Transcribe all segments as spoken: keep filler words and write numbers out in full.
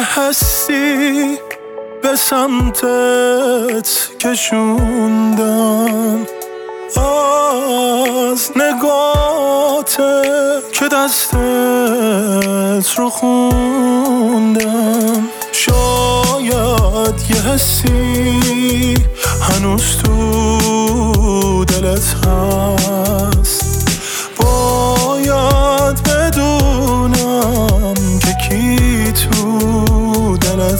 هستی به سمتت کشوندم، از نگاته که دستت رو خوندم. شاید یه حسی هنوز تو دلت هست، باید بدونم که کی تو دلت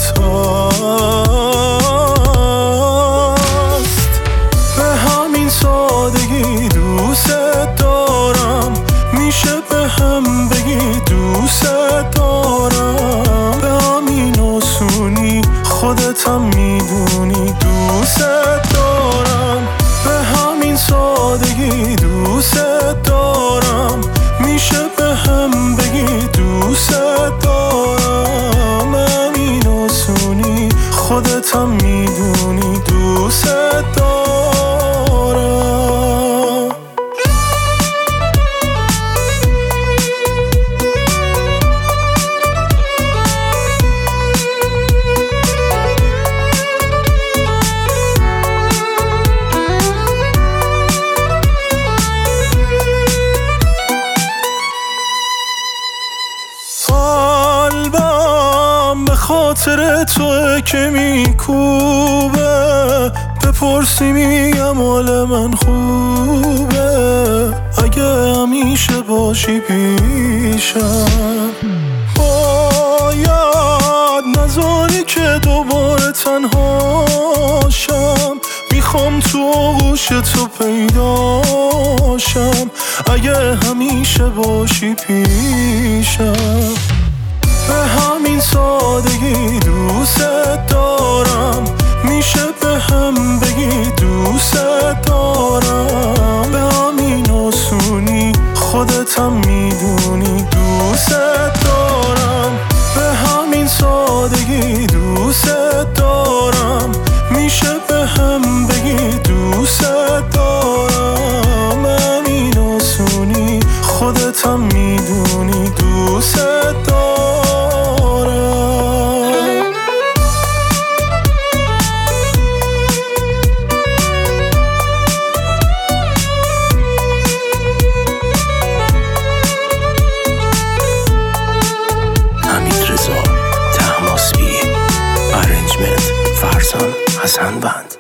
هست. به همین سادگی دوست دارم، میشه به هم بگی دوست دارم. به همین آسونی خودتم میدونی دوست دارم. به همین سادگی دوست دارم، میشه به هم بگی دوست دارم. همین آسونی خودتم میدونی دوست دارم. قلبم به خاطر توه که میکوبه، بپرسی میگم حال من خوبه. اگه همیشه باشی پیشم، باید نذاری که دوباره تنهاشم. میخوام تو آغوش تو پیداشم، اگه همیشه باشی پیشم. به همین سادگی دوست دارم، میشه به هم بگی دوست دارم. به همین آسونی خودتم میدونی دوست دارم. به همین سادگی دوست دارم، میشه به هم بگی دوست دارم. همین آسونی خودتم میدونی دوست دارم. فرزان حسن بند.